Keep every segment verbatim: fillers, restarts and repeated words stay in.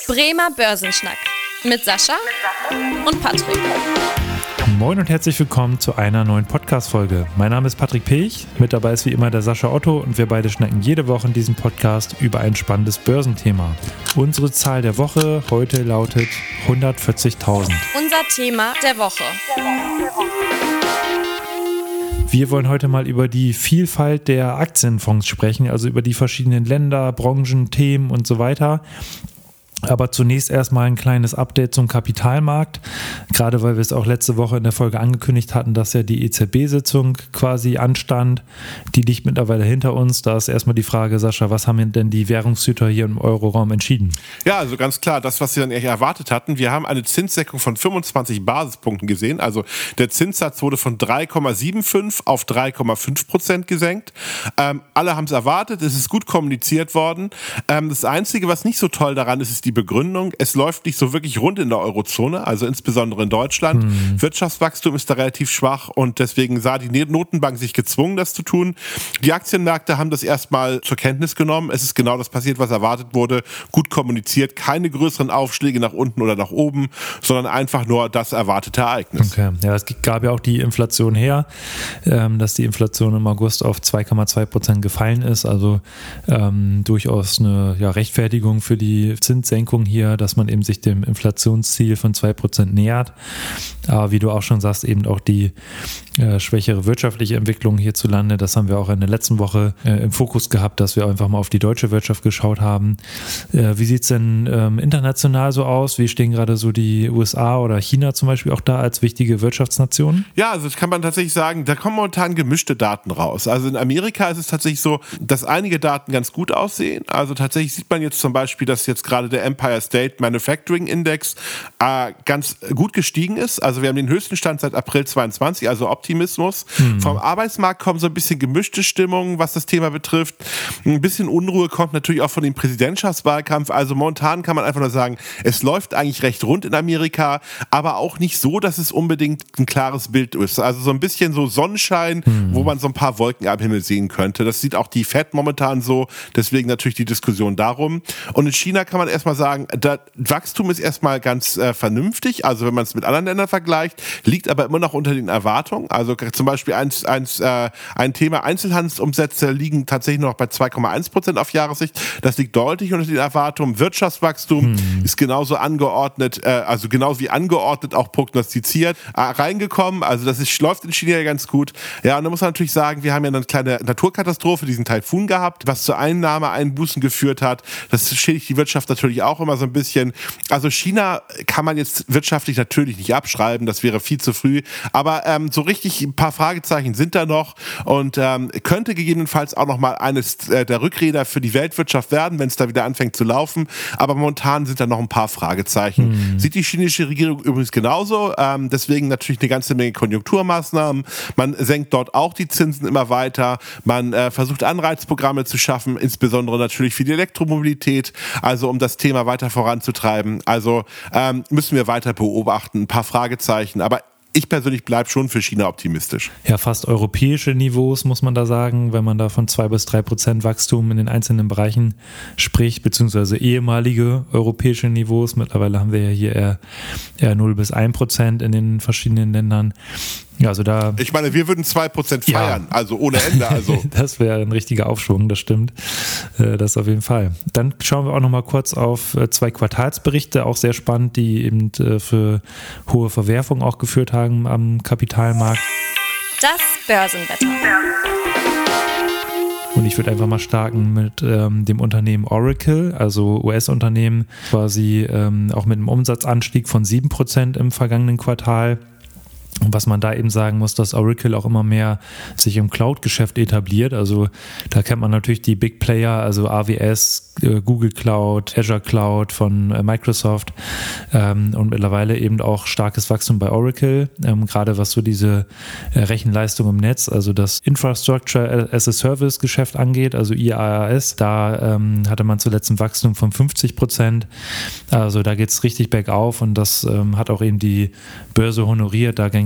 Bremer Börsenschnack mit Sascha und Patrick. Moin und herzlich willkommen zu einer neuen Podcast-Folge. Mein Name ist Patrick Pech, mit dabei ist wie immer der Sascha Otto und wir beide schnacken jede Woche in diesem Podcast über ein spannendes Börsenthema. Unsere Zahl der Woche heute lautet hundertvierzigtausend. Unser Thema der Woche. Wir wollen heute mal über die Vielfalt der Aktienfonds sprechen, also über die verschiedenen Länder, Branchen, Themen und so weiter. Aber zunächst erstmal ein kleines Update zum Kapitalmarkt, gerade weil wir es auch letzte Woche in der Folge angekündigt hatten, dass ja die E Z B-Sitzung quasi anstand. Die liegt mittlerweile hinter uns. Da ist erstmal die Frage, Sascha, was haben denn die Währungshüter hier im Euroraum entschieden? Ja, also ganz klar, das, was sie dann eher erwartet hatten. Wir haben eine Zinssenkung von fünfundzwanzig Basispunkten gesehen. Also der Zinssatz wurde von drei Komma fünfundsiebzig auf drei Komma fünf Prozent gesenkt. Ähm, alle haben es erwartet, es ist gut kommuniziert worden. Ähm, das Einzige, was nicht so toll daran ist, ist die Begründung. Es läuft nicht so wirklich rund in der Eurozone, also insbesondere in Deutschland. Hm. Wirtschaftswachstum ist da relativ schwach und deswegen sah die Notenbank sich gezwungen, das zu tun. Die Aktienmärkte haben das erstmal zur Kenntnis genommen. Es ist genau das passiert, was erwartet wurde. Gut kommuniziert, keine größeren Aufschläge nach unten oder nach oben, sondern einfach nur das erwartete Ereignis. Okay, ja, es gab ja auch die Inflation her, ähm, dass die Inflation im August auf zwei Komma zwei Prozent gefallen ist, also ähm, durchaus eine ja, Rechtfertigung für die Zinssenkung hier, dass man eben sich dem Inflationsziel von zwei Prozent nähert. Aber wie du auch schon sagst, eben auch die äh, schwächere wirtschaftliche Entwicklung hierzulande, das haben wir auch in der letzten Woche äh, im Fokus gehabt, dass wir einfach mal auf die deutsche Wirtschaft geschaut haben. Äh, wie sieht es denn ähm, international so aus? Wie stehen gerade so die U S A oder China zum Beispiel auch da als wichtige Wirtschaftsnationen? Ja, also das kann man tatsächlich sagen, da kommen momentan gemischte Daten raus. Also in Amerika ist es tatsächlich so, dass einige Daten ganz gut aussehen. Also tatsächlich sieht man jetzt zum Beispiel, dass jetzt gerade der Empire State Manufacturing Index äh, ganz gut gestiegen ist. Also wir haben den höchsten Stand seit April zweiundzwanzig, also Optimismus. Hm. Vom Arbeitsmarkt kommen so ein bisschen gemischte Stimmungen, was das Thema betrifft. Ein bisschen Unruhe kommt natürlich auch von dem Präsidentschaftswahlkampf. Also momentan kann man einfach nur sagen, es läuft eigentlich recht rund in Amerika, aber auch nicht so, dass es unbedingt ein klares Bild ist. Also so ein bisschen so Sonnenschein, hm. wo man so ein paar Wolken am Himmel sehen könnte. Das sieht auch die Fed momentan so. Deswegen natürlich die Diskussion darum. Und in China kann man erstmal sagen, das Wachstum ist erstmal ganz äh, vernünftig, also wenn man es mit anderen Ländern vergleicht, liegt aber immer noch unter den Erwartungen. Also zum Beispiel eins, eins, äh, ein Thema Einzelhandelsumsätze liegen tatsächlich noch bei zwei Komma eins Prozent auf Jahressicht. Das liegt deutlich unter den Erwartungen. Wirtschaftswachstum hm. ist genauso angeordnet, äh, also genauso wie angeordnet auch prognostiziert äh, reingekommen. Also das ist, läuft in China ganz gut. Ja, und da muss man natürlich sagen, wir haben ja eine kleine Naturkatastrophe, diesen Taifun gehabt, was zu Einnahmeeinbußen geführt hat. Das schädigt die Wirtschaft natürlich auch immer so ein bisschen. Also China kann man jetzt wirtschaftlich natürlich nicht abschreiben, das wäre viel zu früh, aber ähm, so richtig ein paar Fragezeichen sind da noch und ähm, könnte gegebenenfalls auch noch mal eines äh, der Rückräder für die Weltwirtschaft werden, wenn es da wieder anfängt zu laufen, aber momentan sind da noch ein paar Fragezeichen. Hm. Sieht die chinesische Regierung übrigens genauso, ähm, deswegen natürlich eine ganze Menge Konjunkturmaßnahmen, man senkt dort auch die Zinsen immer weiter, man äh, versucht Anreizprogramme zu schaffen, insbesondere natürlich für die Elektromobilität, also um das Thema weiter voranzutreiben. Also ähm, müssen wir weiter beobachten, ein paar Fragezeichen, aber ich persönlich bleibe schon für China optimistisch. Ja, fast europäische Niveaus, muss man da sagen, wenn man da von zwei bis drei Prozent Wachstum in den einzelnen Bereichen spricht, beziehungsweise ehemalige europäische Niveaus. Mittlerweile haben wir ja hier eher, eher null bis ein Prozent in den verschiedenen Ländern. Ja, also da, ich meine, wir würden zwei Prozent feiern, ja. Also ohne Ende. Also. Das wäre ein richtiger Aufschwung, das stimmt. Das auf jeden Fall. Dann schauen wir auch noch mal kurz auf zwei Quartalsberichte, auch sehr spannend, die eben für hohe Verwerfungen auch geführt haben am Kapitalmarkt. Das Börsenwetter. Und ich würde einfach mal starten mit ähm, dem Unternehmen Oracle, also U S-Unternehmen, quasi ähm, auch mit einem Umsatzanstieg von sieben Prozent im vergangenen Quartal. Und was man da eben sagen muss, dass Oracle auch immer mehr sich im Cloud-Geschäft etabliert. Also da kennt man natürlich die Big Player, also A W S, äh, Google Cloud, Azure Cloud von äh, Microsoft ähm, und mittlerweile eben auch starkes Wachstum bei Oracle, ähm, gerade was so diese äh, Rechenleistung im Netz, also das Infrastructure as a Service Geschäft angeht, also I A A S. Da ähm, hatte man zuletzt ein Wachstum von fünfzig Prozent. Also da geht es richtig bergauf und das ähm, hat auch eben die Börse honoriert. Da ging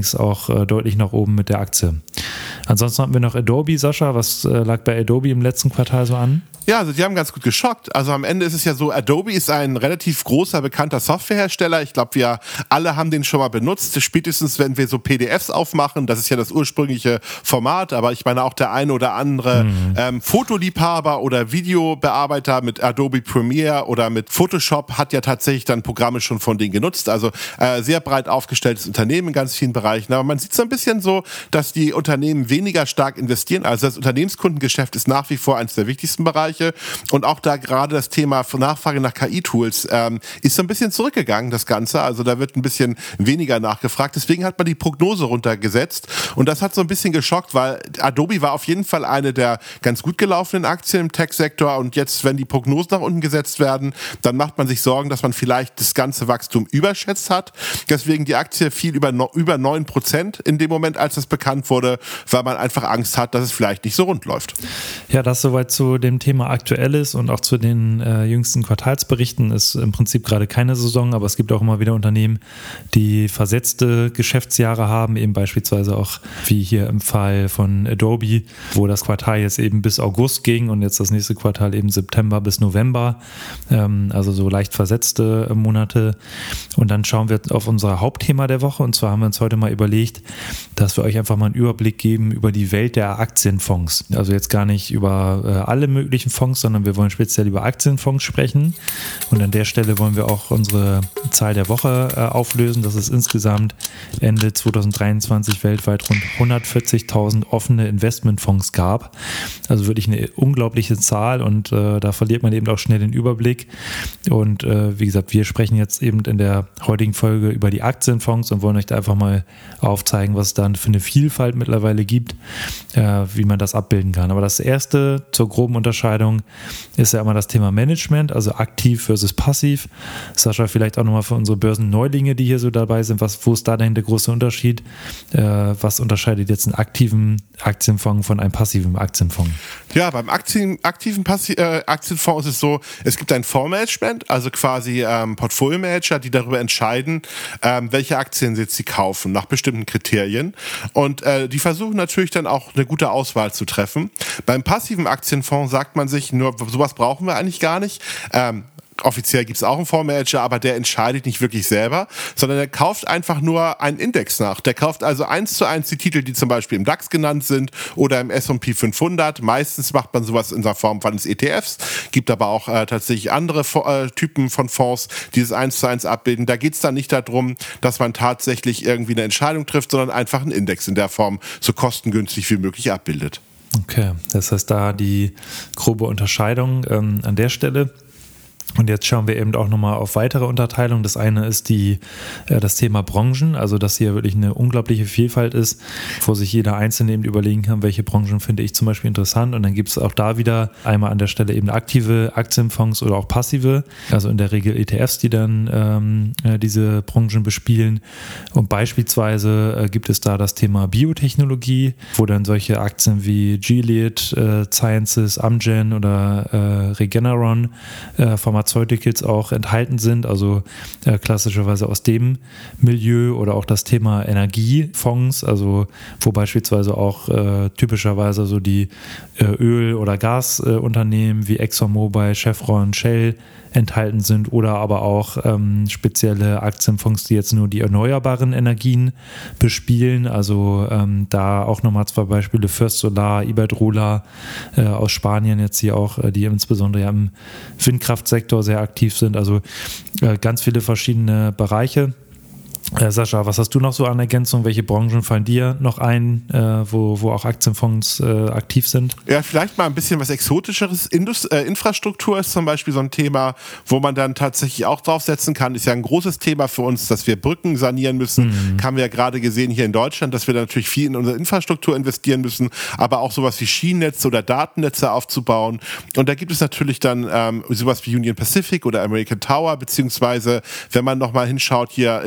es auch äh, deutlich nach oben mit der Aktie. Ansonsten hatten wir noch Adobe, Sascha. Was äh, lag bei Adobe im letzten Quartal so an? Ja, also die haben ganz gut geschockt. Also am Ende ist es ja so, Adobe ist ein relativ großer, bekannter Softwarehersteller. Ich glaube, wir alle haben den schon mal benutzt. Spätestens, wenn wir so P D Fs aufmachen, das ist ja das ursprüngliche Format, aber ich meine auch der eine oder andere mhm. ähm, Fotoliebhaber oder Videobearbeiter mit Adobe Premiere oder mit Photoshop hat ja tatsächlich dann Programme schon von denen genutzt. Also äh, sehr breit aufgestelltes Unternehmen in ganz vielen Bereichen. Aber man sieht so ein bisschen so, dass die Unternehmen weniger stark investieren. Also das Unternehmenskundengeschäft ist nach wie vor eines der wichtigsten Bereiche. Und auch da gerade das Thema Nachfrage nach K I-Tools ähm, ist so ein bisschen zurückgegangen, das Ganze. Also da wird ein bisschen weniger nachgefragt. Deswegen hat man die Prognose runtergesetzt. Und das hat so ein bisschen geschockt, weil Adobe war auf jeden Fall eine der ganz gut gelaufenen Aktien im Tech-Sektor. Und jetzt, wenn die Prognosen nach unten gesetzt werden, dann macht man sich Sorgen, dass man vielleicht das ganze Wachstum überschätzt hat. Deswegen die Aktie fiel über, no, über neun Prozent in dem Moment, als das bekannt wurde, weil man einfach Angst hat, dass es vielleicht nicht so rund läuft. Ja, das soweit zu dem Thema Aktuelles und auch zu den äh, jüngsten Quartalsberichten ist im Prinzip gerade keine Saison, aber es gibt auch immer wieder Unternehmen, die versetzte Geschäftsjahre haben, eben beispielsweise auch wie hier im Fall von Adobe, wo das Quartal jetzt eben bis August ging und jetzt das nächste Quartal eben September bis November, ähm, also so leicht versetzte äh, Monate. Und dann schauen wir auf unser Hauptthema der Woche, und zwar haben wir uns heute mal überlegt, dass wir euch einfach mal einen Überblick geben über die Welt der Aktienfonds. Also jetzt gar nicht über äh, alle möglichen Fonds, sondern wir wollen speziell über Aktienfonds sprechen. Und an der Stelle wollen wir auch unsere Zahl der Woche äh, auflösen, dass es insgesamt Ende zwanzig dreiundzwanzig weltweit rund hundertvierzigtausend offene Investmentfonds gab. Also wirklich eine unglaubliche Zahl, und äh, da verliert man eben auch schnell den Überblick. Und äh, wie gesagt, wir sprechen jetzt eben in der heutigen Folge über die Aktienfonds und wollen euch da einfach mal aufzeigen, was es da für eine Vielfalt mittlerweile gibt, äh, wie man das abbilden kann. Aber das erste zur groben Unterscheidung ist ja immer das Thema Management, also aktiv versus passiv. Sascha, vielleicht auch nochmal für unsere Börsenneulinge, die hier so dabei sind, was, wo ist da denn der große Unterschied? Äh, was unterscheidet jetzt einen aktiven Aktienfonds von einem passiven Aktienfonds? Ja, beim Aktien, aktiven Passi- äh, Aktienfonds ist es so, es gibt ein Fondsmanagement, also quasi ähm, Portfolio-Manager, die darüber entscheiden, ähm, welche Aktien sie jetzt kaufen, nach bestimmten Kriterien. Und äh, die versuchen natürlich dann auch eine gute Auswahl zu treffen. Beim passiven Aktienfonds sagt man sich, nur sowas brauchen wir eigentlich gar nicht. Ähm, Offiziell gibt es auch einen Fondsmanager, aber der entscheidet nicht wirklich selber, sondern der kauft einfach nur einen Index nach. Der kauft also eins zu eins die Titel, die zum Beispiel im DAX genannt sind oder im S und P fünfhundert. Meistens macht man sowas in der Form eines E T Fs, gibt aber auch äh, tatsächlich andere äh, Typen von Fonds, die das eins zu eins abbilden. Da geht es dann nicht darum, dass man tatsächlich irgendwie eine Entscheidung trifft, sondern einfach einen Index in der Form so kostengünstig wie möglich abbildet. Okay, das heißt da die grobe Unterscheidung ähm, an der Stelle. Und jetzt schauen wir eben auch nochmal auf weitere Unterteilungen. Das eine ist die, äh, das Thema Branchen, also dass hier wirklich eine unglaubliche Vielfalt ist, wo sich jeder Einzelne eben überlegen kann, welche Branchen finde ich zum Beispiel interessant. Und dann gibt es auch da wieder einmal an der Stelle eben aktive Aktienfonds oder auch passive, also in der Regel E T Fs, die dann ähm, äh, diese Branchen bespielen. Und beispielsweise äh, gibt es da das Thema Biotechnologie, wo dann solche Aktien wie Gilead äh, Sciences, Amgen oder äh, Regeneron äh, Pharmaceuticals auch enthalten sind, also äh, klassischerweise aus dem Milieu, oder auch das Thema Energiefonds, also wo beispielsweise auch äh, typischerweise so die äh, Öl- oder Gasunternehmen äh, wie ExxonMobil, Chevron, Shell enthalten sind, oder aber auch ähm, spezielle Aktienfonds, die jetzt nur die erneuerbaren Energien bespielen, also ähm, da auch nochmal zwei Beispiele, First Solar, Iberdrola äh, aus Spanien jetzt hier auch, äh, die insbesondere ja im Windkraftsektor sehr aktiv sind, also äh, ganz viele verschiedene Bereiche. Äh, Sascha, was hast du noch so an Ergänzung? Welche Branchen fallen dir noch ein, äh, wo, wo auch Aktienfonds äh, aktiv sind? Ja, vielleicht mal ein bisschen was Exotischeres. Indust- äh, Infrastruktur ist zum Beispiel so ein Thema, wo man dann tatsächlich auch draufsetzen kann. Ist ja ein großes Thema für uns, dass wir Brücken sanieren müssen. Mhm. Haben wir ja gerade gesehen hier in Deutschland, dass wir da natürlich viel in unsere Infrastruktur investieren müssen, aber auch sowas wie Schienennetze oder Datennetze aufzubauen. Und da gibt es natürlich dann ähm, sowas wie Union Pacific oder American Tower, beziehungsweise, wenn man nochmal hinschaut, hier in Europa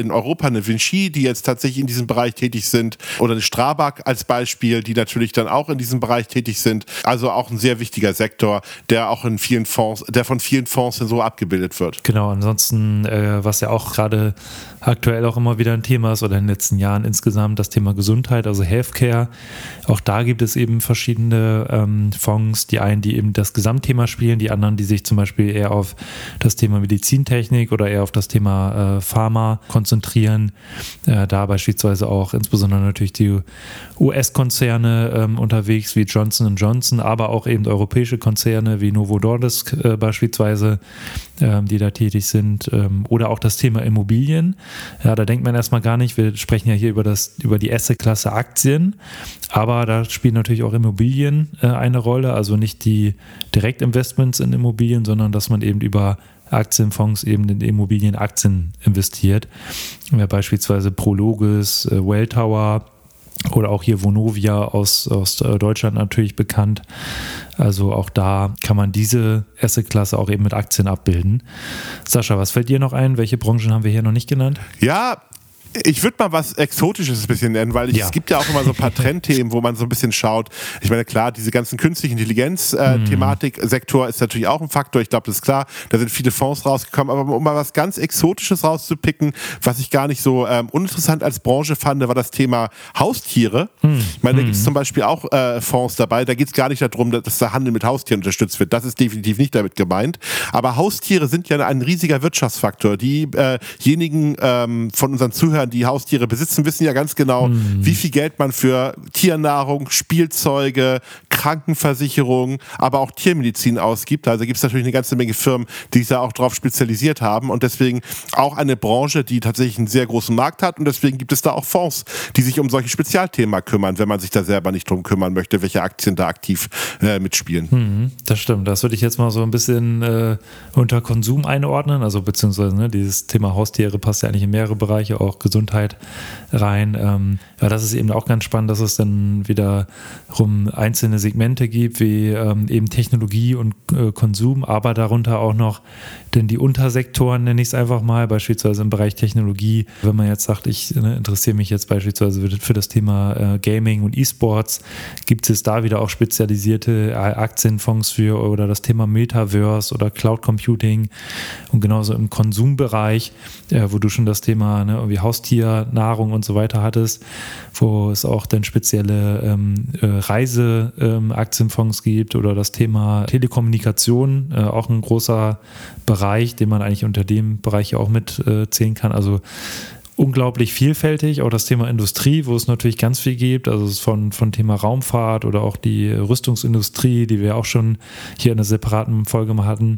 eine Vinci, die jetzt tatsächlich in diesem Bereich tätig sind, oder eine Strabag als Beispiel, die natürlich dann auch in diesem Bereich tätig sind. Also auch ein sehr wichtiger Sektor, der auch in vielen Fonds, der von vielen Fonds so abgebildet wird. Genau, ansonsten, äh, was ja auch gerade aktuell auch immer wieder ein Thema ist oder in den letzten Jahren insgesamt, das Thema Gesundheit, also Healthcare. Auch da gibt es eben verschiedene ähm, Fonds, die einen, die eben das Gesamtthema spielen, die anderen, die sich zum Beispiel eher auf das Thema Medizintechnik oder eher auf das Thema äh, Pharma konzentrieren. Äh, da beispielsweise auch insbesondere natürlich die U S-Konzerne ähm, unterwegs wie Johnson und Johnson, aber auch eben europäische Konzerne wie Novo Nordisk äh, beispielsweise, ähm, die da tätig sind. Ähm, oder auch das Thema Immobilien. Ja, da denkt man erstmal gar nicht, wir sprechen ja hier über das, über die Asset-Klasse Aktien, aber da spielen natürlich auch Immobilien äh, eine Rolle, also nicht die Direktinvestments in Immobilien, sondern dass man eben über Aktienfonds eben in Immobilienaktien investiert. Ja, beispielsweise Prologis, äh, Welltower oder auch hier Vonovia aus, aus Deutschland natürlich bekannt. Also auch da kann man diese Asset-Klasse auch eben mit Aktien abbilden. Sascha, was fällt dir noch ein? Welche Branchen haben wir hier noch nicht genannt? Ja, ich würde mal was Exotisches ein bisschen nennen, weil ich, ja. es gibt ja auch immer so ein paar Trendthemen, wo man so ein bisschen schaut. Ich meine, klar, diese ganzen künstliche Intelligenz-Thematik-Sektor äh, mm. ist natürlich auch ein Faktor. Ich glaube, das ist klar. Da sind viele Fonds rausgekommen. Aber um mal was ganz Exotisches rauszupicken, was ich gar nicht so ähm, uninteressant als Branche fand, war das Thema Haustiere. Mm. Ich meine, da gibt es zum Beispiel auch äh, Fonds dabei. Da geht es gar nicht darum, dass der Handel mit Haustieren unterstützt wird. Das ist definitiv nicht damit gemeint. Aber Haustiere sind ja ein riesiger Wirtschaftsfaktor. Diejenigen äh ähm, von unseren Zuhörern, die Haustiere besitzen, wissen ja ganz genau, mm. wie viel Geld man für Tiernahrung, Spielzeuge, Krankenversicherung, aber auch Tiermedizin ausgibt. Also gibt es natürlich eine ganze Menge Firmen, die sich da auch drauf spezialisiert haben und deswegen auch eine Branche, die tatsächlich einen sehr großen Markt hat und deswegen gibt es da auch Fonds, die sich um solche Spezialthemen kümmern, wenn man sich da selber nicht drum kümmern möchte, welche Aktien da aktiv äh, mitspielen. Mm, das stimmt. Das würde ich jetzt mal so ein bisschen äh, unter Konsum einordnen, also beziehungsweise ne, dieses Thema Haustiere passt ja eigentlich in mehrere Bereiche, auch Gesundheit rein. Ähm, ja, das ist eben auch ganz spannend, dass es dann wiederum einzelne Segmente gibt, wie ähm, eben Technologie und äh, Konsum, aber darunter auch noch denn die Untersektoren, nenne ich es einfach mal, beispielsweise im Bereich Technologie. Wenn man jetzt sagt, ich ne, interessiere mich jetzt beispielsweise für das Thema äh, Gaming und E-Sports, gibt es da wieder auch spezialisierte Aktienfonds für oder das Thema Metaverse oder Cloud Computing und genauso im Konsumbereich, äh, wo du schon das Thema ne, irgendwie Haustier, Nahrung und so weiter hattest, wo es auch dann spezielle ähm, äh, Reiseaktienfonds ähm, gibt oder das Thema Telekommunikation, äh, auch ein großer Bereich, den man eigentlich unter dem Bereich auch mitzählen äh, kann. Also unglaublich vielfältig, auch das Thema Industrie, wo es natürlich ganz viel gibt, also es ist von, von Thema Raumfahrt oder auch die Rüstungsindustrie, die wir auch schon hier in einer separaten Folge mal hatten.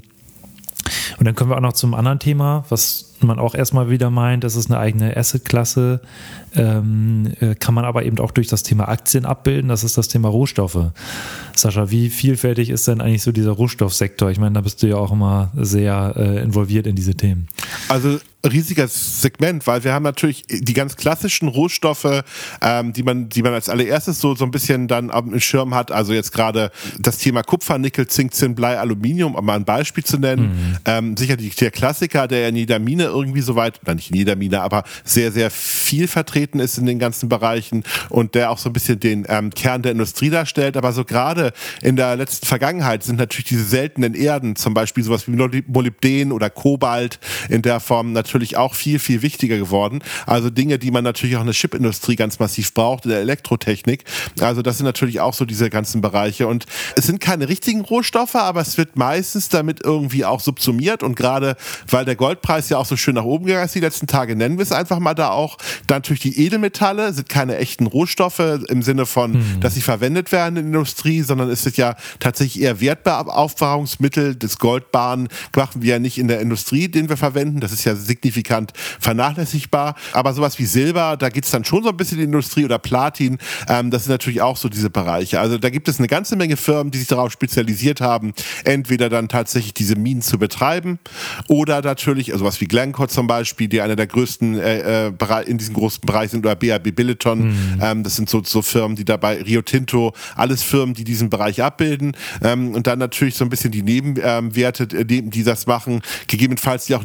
Und dann kommen wir auch noch zum anderen Thema, was man auch erstmal wieder meint, das ist eine eigene Asset-Klasse, ähm, kann man aber eben auch durch das Thema Aktien abbilden, das ist das Thema Rohstoffe. Sascha, wie vielfältig ist denn eigentlich so dieser Rohstoffsektor? Ich meine, da bist du ja auch immer sehr äh, involviert in diese Themen. Also riesiges Segment, weil wir haben natürlich die ganz klassischen Rohstoffe, ähm, die man, die man als allererstes so, so ein bisschen dann am Schirm hat. Also jetzt gerade das Thema Kupfer, Nickel, Zink, Zinn, Blei, Aluminium, um mal ein Beispiel zu nennen. Mhm. Ähm, sicherlich der Klassiker, der in jeder Mine irgendwie so weit, oder nicht in jeder Mine, aber sehr, sehr viel vertreten ist in den ganzen Bereichen und der auch so ein bisschen den ähm, Kern der Industrie darstellt. Aber so gerade in der letzten Vergangenheit sind natürlich diese seltenen Erden, zum Beispiel sowas wie Molybden oder Kobalt in der Form natürlich natürlich auch viel, viel wichtiger geworden. Also Dinge, die man natürlich auch in der Chipindustrie ganz massiv braucht, in der Elektrotechnik. Also das sind natürlich auch so diese ganzen Bereiche. Und es sind keine richtigen Rohstoffe, aber es wird meistens damit irgendwie auch subsumiert. Und gerade, weil der Goldpreis ja auch so schön nach oben gegangen ist die letzten Tage, nennen wir es einfach mal da auch. Dann natürlich die Edelmetalle sind keine echten Rohstoffe im Sinne von, mhm. dass sie verwendet werden in der Industrie, sondern es ist ja tatsächlich eher Wertaufbewahrungsmittel. Das Goldbahn machen wir ja nicht in der Industrie, den wir verwenden. Das ist ja signifikant vernachlässigbar. Aber sowas wie Silber, da geht es dann schon so ein bisschen in die Industrie oder Platin. Ähm, das sind natürlich auch so diese Bereiche. Also da gibt es eine ganze Menge Firmen, die sich darauf spezialisiert haben, entweder dann tatsächlich diese Minen zu betreiben oder natürlich, also was wie Glencore zum Beispiel, die einer der größten äh, äh, in diesem großen Bereich sind, oder B A B Billiton. Mhm. Ähm, das sind so, so Firmen, die dabei, Rio Tinto, alles Firmen, die diesen Bereich abbilden. Ähm, und dann natürlich so ein bisschen die Nebenwerte, ähm, die das machen, gegebenenfalls die auch in der Planung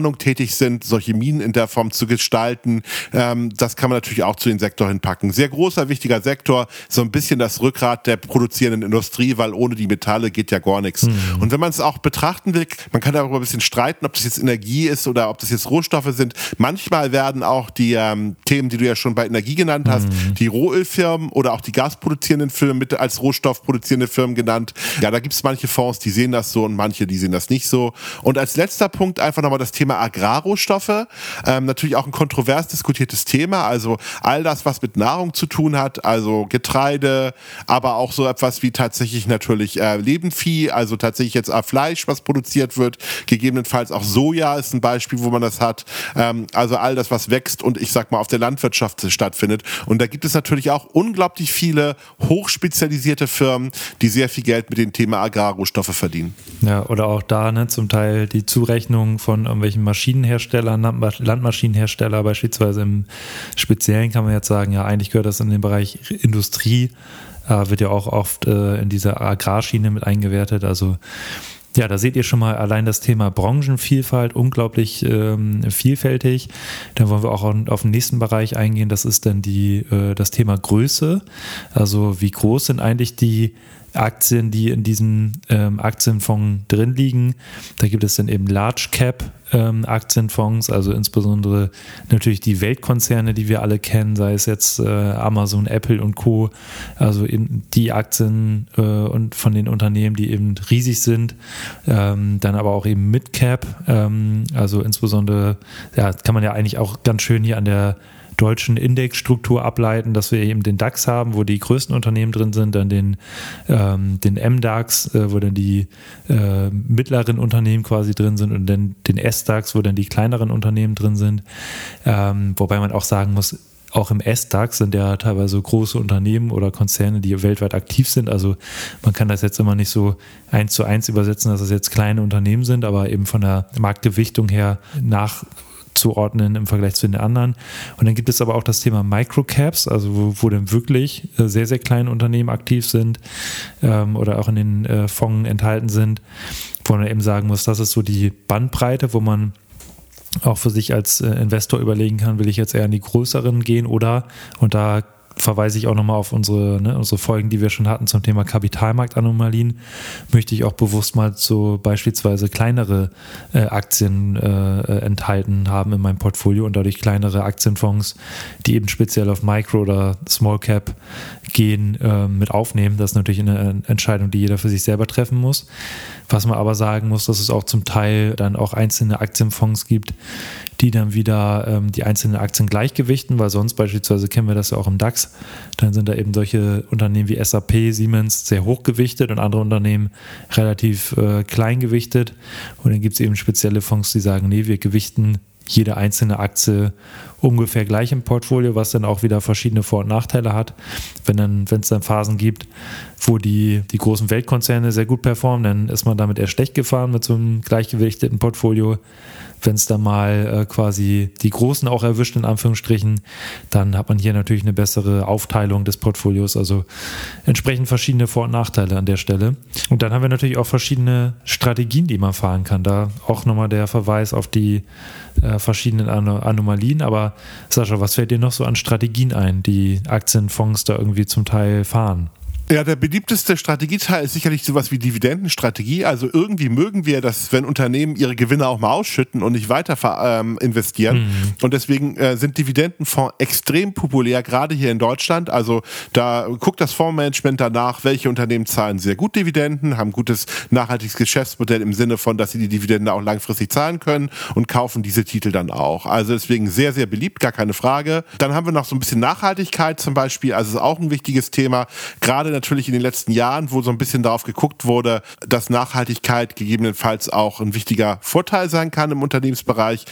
Bemannung tätig sind, solche Minen in der Form zu gestalten. Ähm, das kann man natürlich auch zu den Sektor hinpacken. Sehr großer, wichtiger Sektor, so ein bisschen das Rückgrat der produzierenden Industrie, weil ohne die Metalle geht ja gar nichts. Mhm. Und wenn man es auch betrachten will, man kann darüber ein bisschen streiten, ob das jetzt Energie ist oder ob das jetzt Rohstoffe sind. Manchmal werden auch die ähm, Themen, die du ja schon bei Energie genannt hast, mhm. die Rohölfirmen oder auch die gasproduzierenden Firmen mit als rohstoffproduzierende Firmen genannt. Ja, da gibt es manche Fonds, die sehen das so und manche, die sehen das nicht so. Und als letzter Punkt einfach nochmal das Thema Agrarrohstoffe. Ähm, natürlich auch ein kontrovers diskutiertes Thema. Also all das, was mit Nahrung zu tun hat, also Getreide, aber auch so etwas wie tatsächlich natürlich äh, Lebendvieh, also tatsächlich jetzt auch Fleisch, was produziert wird. Gegebenenfalls auch Soja ist ein Beispiel, wo man das hat. Ähm, also all das, was wächst und ich sag mal auf der Landwirtschaft stattfindet. Und da gibt es natürlich auch unglaublich viele hochspezialisierte Firmen, die sehr viel Geld mit dem Thema Agrarrohstoffe verdienen. Ja, oder auch da ne, zum Teil die Zurechnung von irgendwelchen Maschinenherstellern, Landmaschinenhersteller beispielsweise im Speziellen kann man jetzt sagen, ja eigentlich gehört das in den Bereich Industrie, äh, wird ja auch oft äh, in dieser Agrarschiene mit eingewertet, also ja, da seht ihr schon mal allein das Thema Branchenvielfalt, unglaublich ähm, vielfältig. Dann wollen wir auch auf den nächsten Bereich eingehen, das ist dann die, äh, das Thema Größe. Also wie groß sind eigentlich die Aktien, die in diesem ähm, Aktienfonds drin liegen. Da gibt es dann eben Large Cap ähm, Aktienfonds, also insbesondere natürlich die Weltkonzerne, die wir alle kennen, sei es jetzt äh, Amazon, Apple und Co. Also eben die Aktien äh, und von den Unternehmen, die eben riesig sind. Ähm, dann aber auch eben Mid Cap, ähm, also insbesondere, ja, kann man ja eigentlich auch ganz schön hier an der deutschen Indexstruktur ableiten, dass wir eben den DAX haben, wo die größten Unternehmen drin sind, dann den, ähm, den M DAX, äh, wo dann die äh, mittleren Unternehmen quasi drin sind und dann den S DAX, wo dann die kleineren Unternehmen drin sind. Ähm, wobei man auch sagen muss, auch im S DAX sind ja teilweise große Unternehmen oder Konzerne, die weltweit aktiv sind. Also man kann das jetzt immer nicht so eins zu eins übersetzen, dass es jetzt kleine Unternehmen sind, aber eben von der Marktgewichtung her nach zuordnen im Vergleich zu den anderen. Und dann gibt es aber auch das Thema Microcaps, also wo, wo dann wirklich sehr, sehr kleine Unternehmen aktiv sind ähm, oder auch in den äh, Fonds enthalten sind, wo man eben sagen muss, das ist so die Bandbreite, wo man auch für sich als äh, Investor überlegen kann, will ich jetzt eher in die größeren gehen oder, und da verweise ich auch nochmal auf unsere, ne, unsere Folgen, die wir schon hatten zum Thema Kapitalmarktanomalien, möchte ich auch bewusst mal so beispielsweise kleinere äh, Aktien äh, enthalten haben in meinem Portfolio und dadurch kleinere Aktienfonds, die eben speziell auf Micro oder Small Cap gehen, äh, mit aufnehmen. Das ist natürlich eine Entscheidung, die jeder für sich selber treffen muss. Was man aber sagen muss, dass es auch zum Teil dann auch einzelne Aktienfonds gibt, die dann wieder ähm, die einzelnen Aktien gleichgewichten, weil sonst beispielsweise kennen wir das ja auch im DAX, dann sind da eben solche Unternehmen wie S A P, Siemens sehr hochgewichtet und andere Unternehmen relativ äh, klein gewichtet. Und dann gibt es eben spezielle Fonds, die sagen, nee, wir gewichten jede einzelne Aktie ungefähr gleich im Portfolio, was dann auch wieder verschiedene Vor- und Nachteile hat. Wenn dann, wenn es dann Phasen gibt, wo die, die großen Weltkonzerne sehr gut performen, dann ist man damit eher schlecht gefahren mit so einem gleichgewichteten Portfolio. Wenn es dann mal äh, quasi die Großen auch erwischt, in Anführungsstrichen, dann hat man hier natürlich eine bessere Aufteilung des Portfolios, also entsprechend verschiedene Vor- und Nachteile an der Stelle. Und dann haben wir natürlich auch verschiedene Strategien, die man fahren kann. Da auch nochmal der Verweis auf die äh, verschiedenen An- Anomalien. Aber Sascha, was fällt dir noch so an Strategien ein, die Aktienfonds da irgendwie zum Teil fahren? Ja, der beliebteste Strategieteil ist sicherlich sowas wie Dividendenstrategie. Also irgendwie mögen wir, dass wenn Unternehmen ihre Gewinne auch mal ausschütten und nicht weiter ähm, investieren. Mhm. Und deswegen äh, sind Dividendenfonds extrem populär, gerade hier in Deutschland. Also da guckt das Fondsmanagement danach, welche Unternehmen zahlen sehr gut Dividenden, haben gutes nachhaltiges Geschäftsmodell im Sinne von, dass sie die Dividende auch langfristig zahlen können und kaufen diese Titel dann auch. Also deswegen sehr, sehr beliebt, gar keine Frage. Dann haben wir noch so ein bisschen Nachhaltigkeit zum Beispiel. Also ist auch ein wichtiges Thema. Gerade natürlich in den letzten Jahren, wo so ein bisschen darauf geguckt wurde, dass Nachhaltigkeit gegebenenfalls auch ein wichtiger Vorteil sein kann im Unternehmensbereich.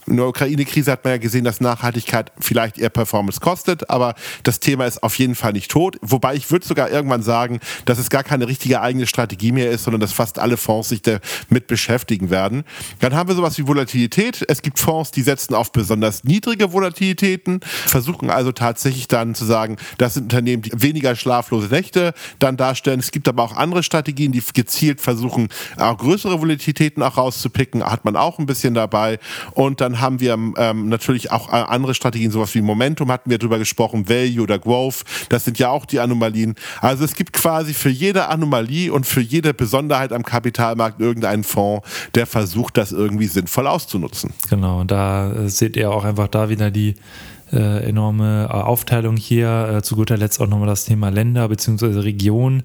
In der Ukraine-Krise hat man ja gesehen, dass Nachhaltigkeit vielleicht eher Performance kostet, aber das Thema ist auf jeden Fall nicht tot. Wobei ich würde sogar irgendwann sagen, dass es gar keine richtige eigene Strategie mehr ist, sondern dass fast alle Fonds sich damit beschäftigen werden. Dann haben wir sowas wie Volatilität. Es gibt Fonds, die setzen auf besonders niedrige Volatilitäten, versuchen also tatsächlich dann zu sagen, das sind Unternehmen, die weniger schlaflose Nächte dann darstellen. Es gibt aber auch andere Strategien, die gezielt versuchen, auch größere Volatilitäten auch rauszupicken, hat man auch ein bisschen dabei. Und dann haben wir ähm, natürlich auch andere Strategien, sowas wie Momentum hatten wir drüber gesprochen, Value oder Growth, das sind ja auch die Anomalien. Also es gibt quasi für jede Anomalie und für jede Besonderheit am Kapitalmarkt irgendeinen Fonds, der versucht, das irgendwie sinnvoll auszunutzen. Genau, und da äh, seht ihr auch einfach da wieder die äh, enorme äh, Aufteilung hier. Äh, zu guter Letzt auch nochmal das Thema Länder bzw. Region.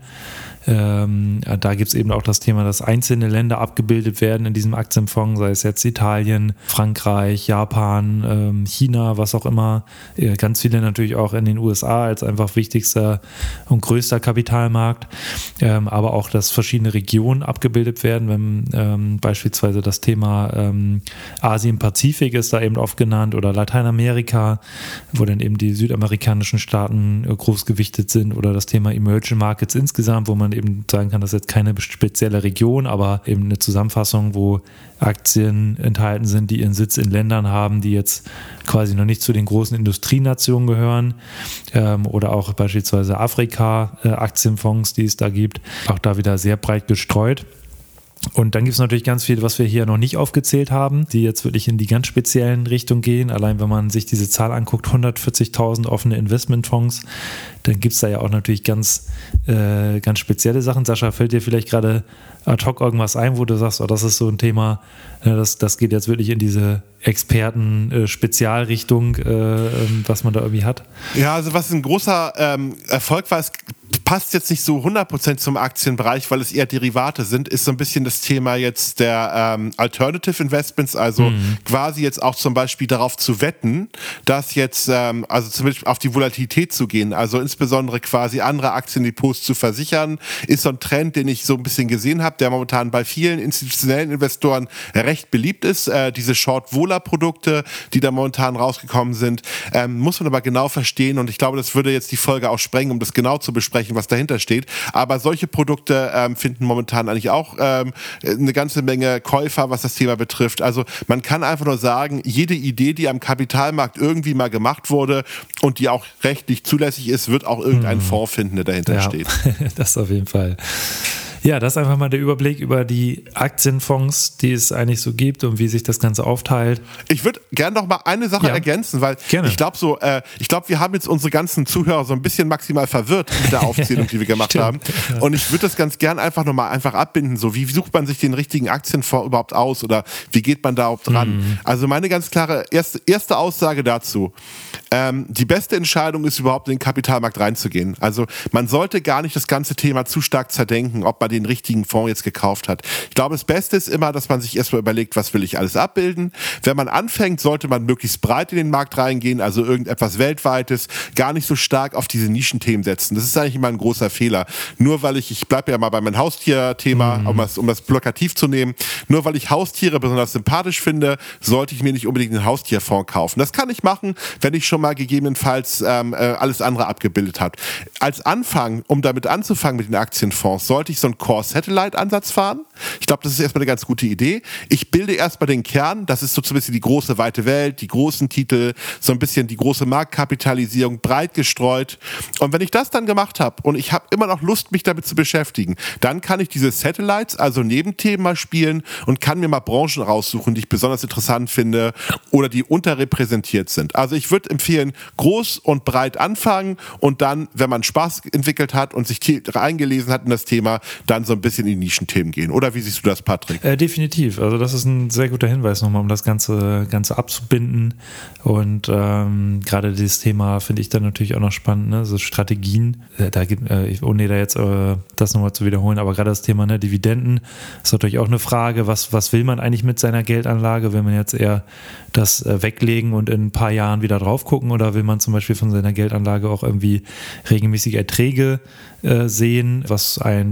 Ähm, da gibt es eben auch das Thema, dass einzelne Länder abgebildet werden in diesem Aktienfonds, sei es jetzt Italien, Frankreich, Japan, ähm, China, was auch immer. Äh, ganz viele natürlich auch in den U S A als einfach wichtigster und größter Kapitalmarkt. Ähm, aber auch, dass verschiedene Regionen abgebildet werden, wenn ähm, beispielsweise das Thema ähm, Asien-Pazifik ist da eben oft genannt oder Lateinamerika, wo dann eben die südamerikanischen Staaten äh, groß gewichtet sind, oder das Thema Emerging Markets insgesamt, wo man eben sagen kann, das ist jetzt keine spezielle Region, aber eben eine Zusammenfassung, wo Aktien enthalten sind, die ihren Sitz in Ländern haben, die jetzt quasi noch nicht zu den großen Industrienationen gehören, ähm, oder auch beispielsweise Afrika-Aktienfonds, äh, die es da gibt, auch da wieder sehr breit gestreut. Und dann gibt es natürlich ganz viel, was wir hier noch nicht aufgezählt haben, die jetzt wirklich in die ganz speziellen Richtung gehen. Allein wenn man sich diese Zahl anguckt, hundertvierzigtausend offene Investmentfonds, dann gibt es da ja auch natürlich ganz, äh, ganz spezielle Sachen. Sascha, fällt dir vielleicht gerade ad hoc irgendwas ein, wo du sagst, oh, das ist so ein Thema, ne, das, das geht jetzt wirklich in diese Experten-Spezialrichtung, äh, äh, was man da irgendwie hat? Ja, also was ein großer ähm, Erfolg war, es passt jetzt nicht so hundert Prozent zum Aktienbereich, weil es eher Derivate sind, ist so ein bisschen das Thema jetzt der ähm, Alternative Investments, also mhm. quasi jetzt auch zum Beispiel darauf zu wetten, dass jetzt, ähm, also zumindest auf die Volatilität zu gehen, also insbesondere quasi andere Aktiendepots zu versichern, ist so ein Trend, den ich so ein bisschen gesehen habe, der momentan bei vielen institutionellen Investoren recht beliebt ist. Äh, diese Short-Vola-Produkte, die da momentan rausgekommen sind, ähm, muss man aber genau verstehen, und ich glaube, das würde jetzt die Folge auch sprengen, um das genau zu besprechen, was dahinter steht. Aber solche Produkte ähm, finden momentan eigentlich auch ähm, eine ganze Menge Käufer, was das Thema betrifft. Also man kann einfach nur sagen, jede Idee, die am Kapitalmarkt irgendwie mal gemacht wurde und die auch rechtlich zulässig ist, wird auch irgendein hm. Fonds finden, der dahinter ja, steht. Das auf jeden Fall. Ja, das ist einfach mal der Überblick über die Aktienfonds, die es eigentlich so gibt und wie sich das Ganze aufteilt. Ich würde gerne noch mal eine Sache ja. ergänzen, weil Gerne. ich glaube so, äh, ich glaube, wir haben jetzt unsere ganzen Zuhörer so ein bisschen maximal verwirrt mit der Aufzählung, die wir gemacht haben. Und ich würde das ganz gern einfach noch mal einfach abbinden. So, wie sucht man sich den richtigen Aktienfonds überhaupt aus, oder wie geht man da überhaupt dran? Mhm. Also meine ganz klare erste, erste Aussage dazu: ähm, Die beste Entscheidung ist, überhaupt in den Kapitalmarkt reinzugehen. Also man sollte gar nicht das ganze Thema zu stark zerdenken, ob man den richtigen Fonds jetzt gekauft hat. Ich glaube, das Beste ist immer, dass man sich erstmal überlegt, was will ich alles abbilden. Wenn man anfängt, sollte man möglichst breit in den Markt reingehen, also irgendetwas Weltweites, gar nicht so stark auf diese Nischenthemen setzen. Das ist eigentlich immer ein großer Fehler. Nur weil ich, ich bleibe ja mal bei meinem Haustierthema, mhm. um das, um das plakativ zu nehmen, nur weil ich Haustiere besonders sympathisch finde, sollte ich mir nicht unbedingt einen Haustierfonds kaufen. Das kann ich machen, wenn ich schon mal gegebenenfalls ähm, alles andere abgebildet habe. Als Anfang, um damit anzufangen mit den Aktienfonds, sollte ich so einen Core-Satellite-Ansatz fahren. Ich glaube, das ist erstmal eine ganz gute Idee. Ich bilde erstmal den Kern, das ist so ein bisschen die große, weite Welt, die großen Titel, so ein bisschen die große Marktkapitalisierung, breit gestreut. Und wenn ich das dann gemacht habe und ich habe immer noch Lust, mich damit zu beschäftigen, dann kann ich diese Satellites, also Nebenthemen mal spielen und kann mir mal Branchen raussuchen, die ich besonders interessant finde oder die unterrepräsentiert sind. Also ich würde empfehlen, groß und breit anfangen und dann, wenn man Spaß entwickelt hat und sich eingelesen hat in das Thema, dann so ein bisschen in die Nischenthemen gehen. Oder wie siehst du das, Patrick? Äh, definitiv. Also das ist ein sehr guter Hinweis nochmal, um das Ganze, Ganze abzubinden. Und ähm, gerade dieses Thema finde ich dann natürlich auch noch spannend, ne? So Strategien. Äh, da gibt, äh, ohne da jetzt äh, das nochmal zu wiederholen, aber gerade das Thema, ne, Dividenden ist natürlich auch eine Frage, was, was will man eigentlich mit seiner Geldanlage? Will man jetzt eher das äh, weglegen und in ein paar Jahren wieder drauf gucken, oder will man zum Beispiel von seiner Geldanlage auch irgendwie regelmäßige Erträge äh, sehen, was einen zum Beispiel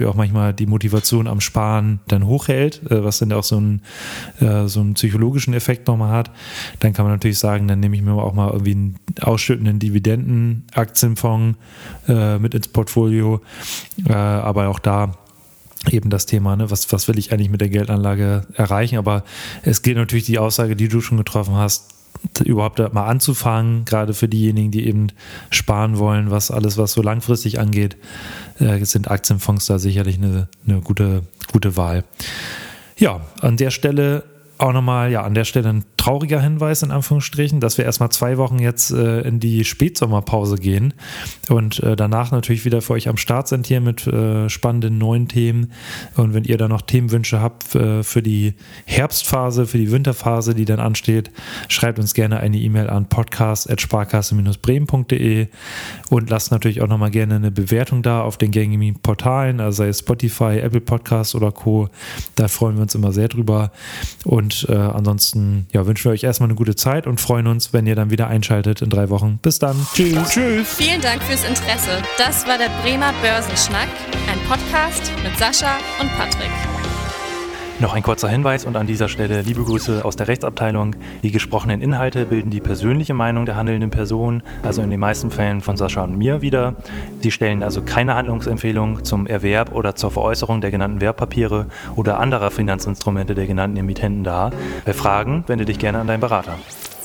auch manchmal die Motivation am Sparen dann hochhält, äh, was dann auch so einen, äh, so einen psychologischen Effekt nochmal hat, dann kann man natürlich sagen, dann nehme ich mir auch mal irgendwie einen ausschüttenden Dividenden-Aktienfonds äh, mit ins Portfolio. Äh, aber auch da eben das Thema, ne, was, was will ich eigentlich mit der Geldanlage erreichen? Aber es gilt natürlich die Aussage, die du schon getroffen hast, überhaupt mal anzufangen, gerade für diejenigen, die eben sparen wollen, was alles, was so langfristig angeht, äh, sind Aktienfonds da sicherlich eine, eine gute, gute Wahl. Ja, an der Stelle auch nochmal, ja, an der Stelle ein trauriger Hinweis in Anführungsstrichen, dass wir erstmal zwei Wochen jetzt äh, in die Spätsommerpause gehen und äh, danach natürlich wieder für euch am Start sind hier mit äh, spannenden neuen Themen. Und wenn ihr da noch Themenwünsche habt äh, für die Herbstphase, für die Winterphase, die dann ansteht, schreibt uns gerne eine E-Mail an podcast at sparkasse bremen punkt de und lasst natürlich auch nochmal gerne eine Bewertung da auf den gängigen Portalen, also sei es Spotify, Apple Podcasts oder Co. Da freuen wir uns immer sehr drüber. Und Und äh, ansonsten ja, wünschen wir euch erstmal eine gute Zeit und freuen uns, wenn ihr dann wieder einschaltet in drei Wochen. Bis dann. Tschüss. Tschüss. Vielen Dank fürs Interesse. Das war der Bremer Börsenschnack, ein Podcast mit Sascha und Patrick. Noch ein kurzer Hinweis und an dieser Stelle liebe Grüße aus der Rechtsabteilung. Die gesprochenen Inhalte bilden die persönliche Meinung der handelnden Person, also in den meisten Fällen von Sascha und mir wieder. Sie stellen also keine Handlungsempfehlung zum Erwerb oder zur Veräußerung der genannten Wertpapiere oder anderer Finanzinstrumente der genannten Emittenten dar. Bei Fragen wende dich gerne an deinen Berater.